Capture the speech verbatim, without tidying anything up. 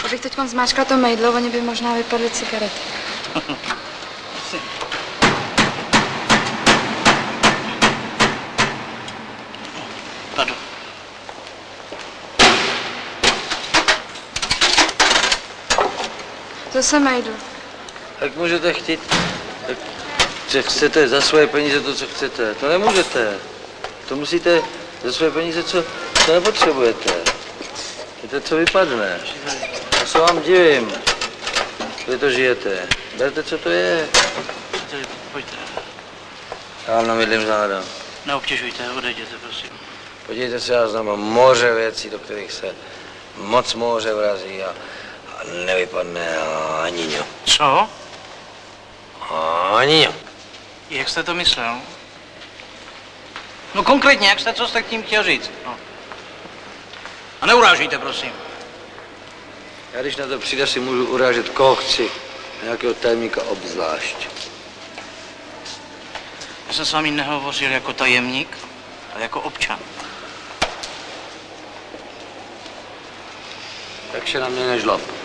Kdybych teď zmáčkla to mejdlo, oni by možná vypadly cigarety. Pardon. Zase mejdlo. Jak můžete chtít, tak, že chcete za svoje peníze to, co chcete. To nemůžete. To musíte za svoje peníze, co, co nepotřebujete. Víte, co vypadne. Já se vám divím, vy to žijete. Berte, co to je. Pojďte. Já vám namydlím záda. Neobtěžujte, odejděte, prosím. Podívejte se, já znám moře věcí, do kterých se moc moře vrazí a, a nevypadne ani ňo. Co? Ani ňo. Jak jste to myslel? No konkrétně, jak jste, co jste tím chtěl říct? No. A neurážejte, prosím. Já když na to přijde, si můžu urážet koho chci. Nějakého tajemníka obzvlášť. Já jsem s vámi nehovořil jako tajemník, ale jako občan. Tak se na mě nežlob.